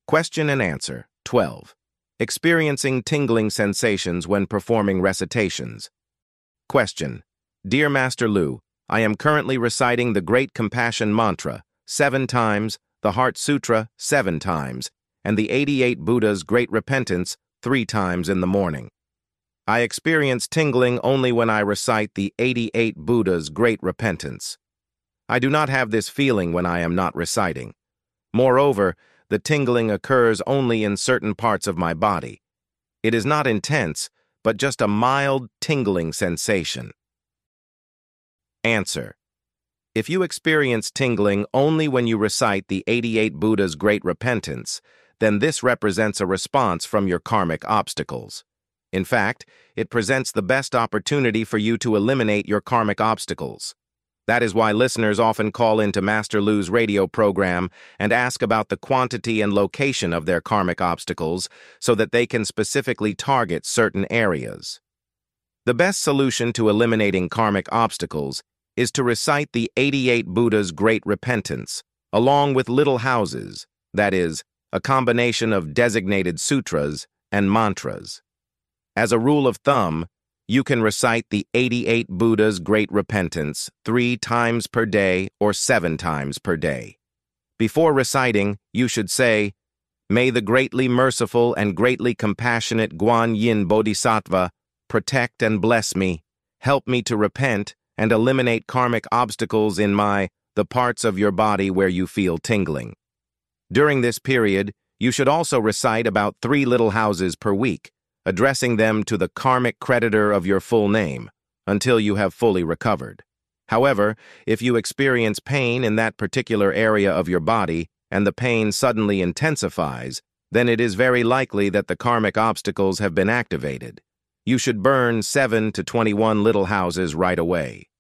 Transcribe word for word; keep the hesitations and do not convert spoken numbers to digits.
Question and answer. twelve. Experiencing tingling sensations when performing recitations. Question. Dear Master Lu, I am currently reciting the Great Compassion Mantra seven times, the Heart Sutra seven times, and the eighty-eight Buddhas Great Repentance three times in the morning. I experience tingling only when I recite the eighty-eight Buddhas Great Repentance. I do not have this feeling when I am not reciting. Moreover, the tingling occurs only in certain parts of my body. It is not intense, but just a mild tingling sensation. Answer. If you experience tingling only when you recite the eighty-eight Buddhas Great Repentance, then this represents a response from your karmic obstacles. In fact, it presents the best opportunity for you to eliminate your karmic obstacles. That is why listeners often call into Master Lu's radio program and ask about the quantity and location of their karmic obstacles so that they can specifically target certain areas. The best solution to eliminating karmic obstacles is to recite the eighty-eight Buddhas Great Repentance, along with little houses, that is, a combination of designated sutras and mantras. As a rule of thumb, you can recite the eighty-eight Buddhas Great Repentance three times per day or seven times per day. Before reciting, you should say, "May the greatly merciful and greatly compassionate Guan Yin Bodhisattva protect and bless me, help me to repent and eliminate karmic obstacles in my, the parts of your body where you feel tingling." During this period, you should also recite about three little houses per week, addressing them to the karmic creditor of your full name, until you have fully recovered. However, if you experience pain in that particular area of your body and the pain suddenly intensifies, then it is very likely that the karmic obstacles have been activated. You should burn seven to twenty-one little houses right away.